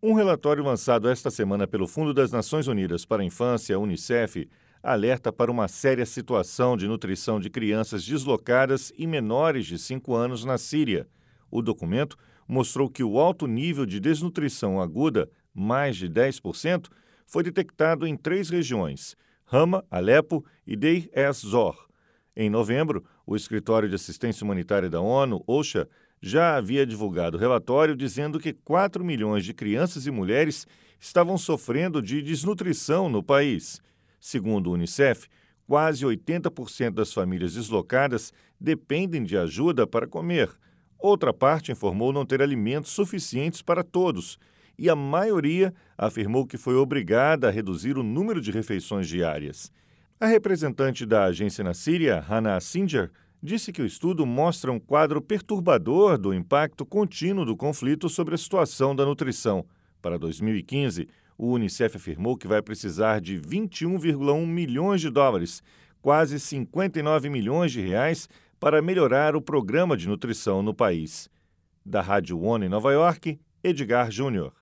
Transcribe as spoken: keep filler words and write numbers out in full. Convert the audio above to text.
Um relatório lançado esta semana pelo Fundo das Nações Unidas para a Infância, Unicef, alerta para uma séria situação de nutrição de crianças deslocadas e menores de cinco anos na Síria. O documento mostrou que o alto nível de desnutrição aguda, mais de dez por cento, foi detectado em três regiões, Hama, Alepo e Deir ez-Zor. Em novembro, o Escritório de Assistência Humanitária da ONU, OCHA, já havia divulgado relatório dizendo que quatro milhões de crianças e mulheres estavam sofrendo de desnutrição no país. Segundo o Unicef, quase oitenta por cento das famílias deslocadas dependem de ajuda para comer. Outra parte informou não ter alimentos suficientes para todos, e a maioria afirmou que foi obrigada a reduzir o número de refeições diárias. A representante da agência na Síria, Hannah Singer, disse que o estudo mostra um quadro perturbador do impacto contínuo do conflito sobre a situação da nutrição. Para dois mil e quinze, o Unicef afirmou que vai precisar de vinte e um vírgula um milhões de dólares, quase cinquenta e nove milhões de reais, para melhorar o programa de nutrição no país. Da Rádio ONU em Nova York, Edgar Júnior.